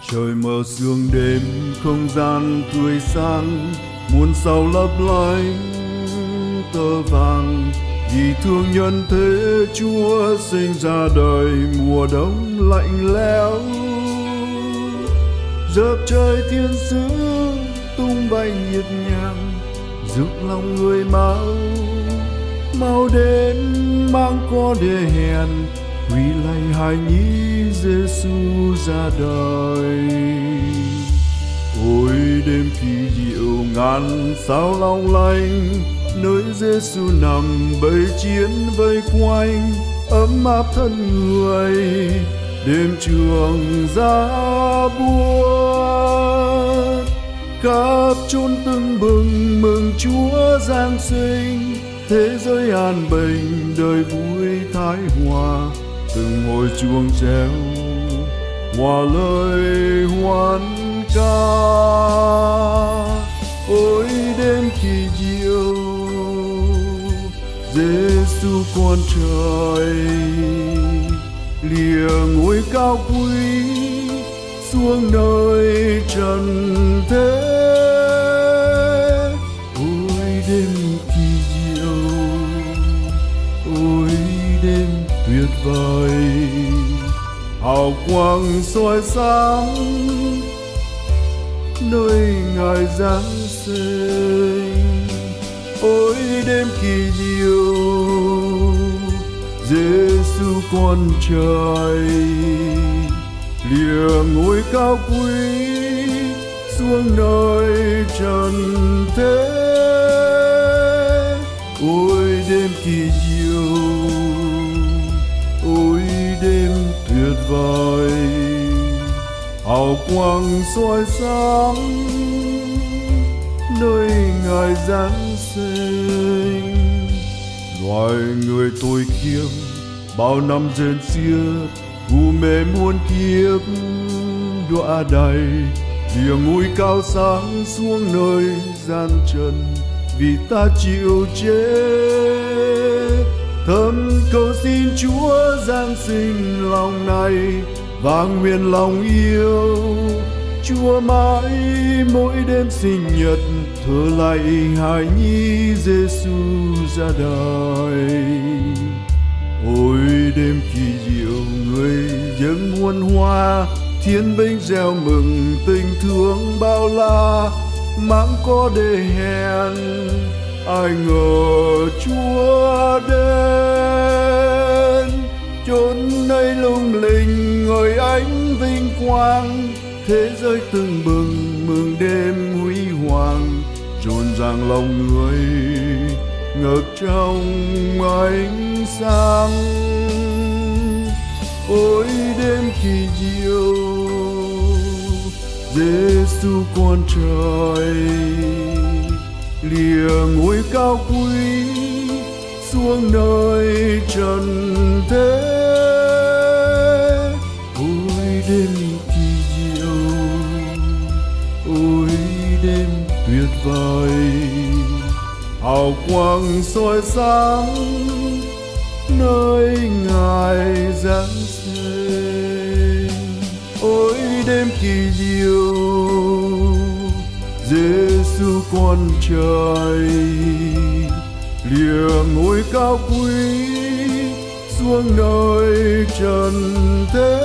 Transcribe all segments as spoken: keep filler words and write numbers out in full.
Trời mờ sương đêm, không gian tươi sáng, muôn sao lấp lánh tơ vàng. Vì thương nhân thế Chúa sinh ra đời, mùa đông lạnh lẽo. Dợp trời thiên sứ tung bay nhịp nhàng, giúp lòng người mau mau đến mang có để hèn quy lạy hài nhi Giêsu ra đời. Ôi đêm kỳ diệu ngàn sao long lanh, nơi Giêsu nằm bầy chiến vây quanh, ấm áp thân người đêm trường ra buốt. Khắp chốn tưng bừng mừng Chúa Giáng sinh, thế giới an bình đời vui thái hòa. Từng hồi chuông treo hòa lời hoan ca. Ôi đêm kỳ diệu Giêsu con trời, lìa ngôi cao quý xuống nơi trần thế. Ôi đêm kỳ diệu, ôi đêm tuyệt vời, hào quang soi sáng nơi Ngài Giáng sinh. Ôi đêm kỳ diệu Giêsu con trời, lìa ngôi cao quý xuống nơi trần thế. Ôi đêm kỳ diệu, ôi đêm tuyệt vời, hào quang soi sáng nơi Ngài Giáng sinh. Loài người tôi kiếp bao năm rên xiết, u mê muôn kiếp đọa đầy, lìa ngôi cao sáng xuống nơi gian trần vì ta chịu chết. Thầm cầu xin Chúa Giáng sinh lòng này và nguyện lòng yêu Chúa mãi mỗi đêm sinh nhật, thờ lạy hài nhi Giêsu ra đời. Ôi đêm kỳ diệu người dâng muôn hoa, thiên binh reo mừng tình thương bao la, mang có để hẹn ai ngờ Chúa đến. Chốn nơi lung linh ngời ánh vinh quang, thế giới tưng bừng mừng đêm huy hoàng, rộn ràng lòng người ngập trong ánh sáng. Ôi đêm kỳ diệu Giêsu con trời, lìa ngôi cao quý xuống nơi trần thế. Ôi đêm kỳ diệu, ôi đêm tuyệt vời, hào quang soi sáng nơi Ngài Giáng sinh. Ôi đêm kỳ diệu Giêsu con trời, lìa ngôi cao quý xuống nơi trần thế.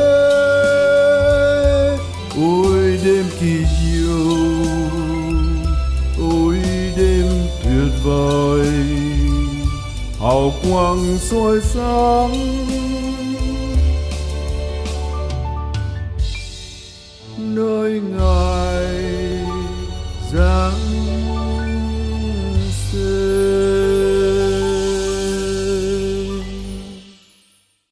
Ôi đêm kỳ diệu, ôi đêm tuyệt vời, hào quang soi sáng